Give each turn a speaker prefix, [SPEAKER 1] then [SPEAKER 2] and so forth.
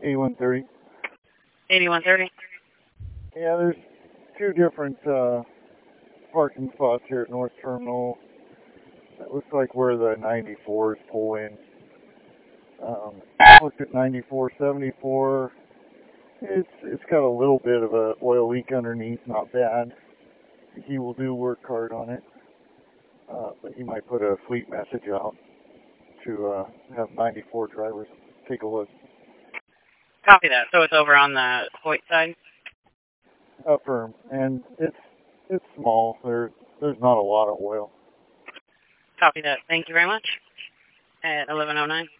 [SPEAKER 1] 8130.
[SPEAKER 2] 8130.
[SPEAKER 1] Yeah, there's two different parking spots here at North Terminal. It looks like where the 94s pull in. Looked at 9474. It's got a little bit of a oil leak underneath, not bad. He will do work hard on it, but he might put a fleet message out to have 94 drivers take a look.
[SPEAKER 2] Copy that. So it's over on the Hoyt side?
[SPEAKER 1] Affirm, and it's small. There's not a lot of oil.
[SPEAKER 2] Copy that. Thank you very much. At 1109.